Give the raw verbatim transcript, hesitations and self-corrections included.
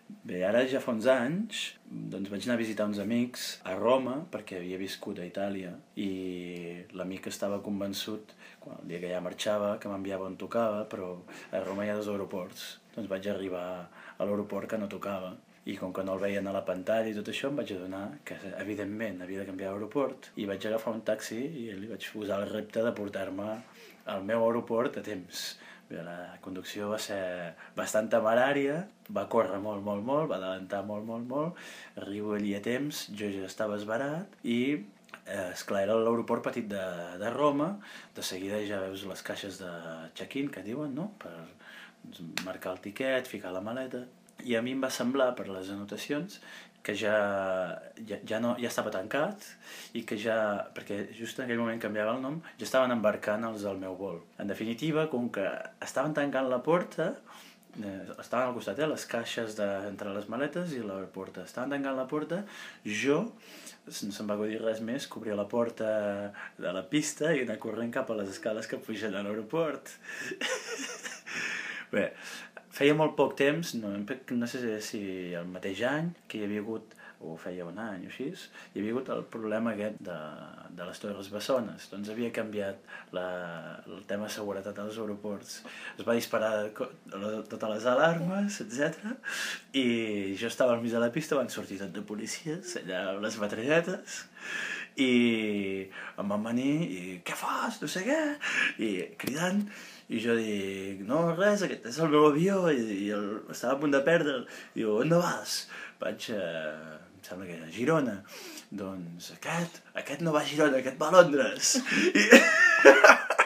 Bé, ara ja fa uns anys, doncs vaig anar a visitar uns amics a Roma, perquè havia viscut a Itàlia, i l'amic estava convençut, quan el dia que ja marxava, que m'enviava on tocava, però a Roma hi ha dos aeroports. Doncs vaig arribar a l'aeroport que no tocava, i com que no el veien a la pantalla i tot això, em vaig adonar que, evidentment, havia de canviar d'aeroport, i vaig agafar un taxi i li vaig posar el repte de portar-me al meu aeroport a temps. La conducció va ser bastant temerària, va córrer molt, molt, molt, va adelantar molt, molt, molt, arribo allí a temps, jo ja estava esverat i, eh, esclar, era l'aeroport petit de, de Roma, de seguida ja veus les caixes de check-in, que diuen, no?, per marcar el tiquet, ficar la maleta, i a mi em va semblar, per les anotacions, que ja, ja, ja, no, ja estava tancat i que ja, perquè just en aquell moment canviava el nom, ja estaven embarcant els del meu vol. En definitiva, com que estaven tancant la porta, eh, estaven al costat, eh, les caixes de, entre les maletes i la porta, estaven tancant la porta, jo, no se'm va acudir res més, que obria la porta de la pista i anar corrent cap a les escales que pugen a l'aeroport. Bé, feia molt poc temps, no, no sé si el mateix any, que hi havia hagut, o feia un any o així, hi havia hagut el problema aquest de, de les Torres Bessones. Doncs havia canviat la, el tema de seguretat als aeroports. Es va disparar totes les alarmes, etcètera. I jo estava al mig de la pista, van sortir tot de policies, allà amb les metralletes, i em van venir i què fas, no sé què, i cridant, i jo dic, no, res, aquest és el meu avió, i, i el, estava a punt de perdre'l. Diu, on no vas? Vaig a, em sembla que era a Girona. Doncs aquest, aquest no va a Girona, aquest va a Londres. I...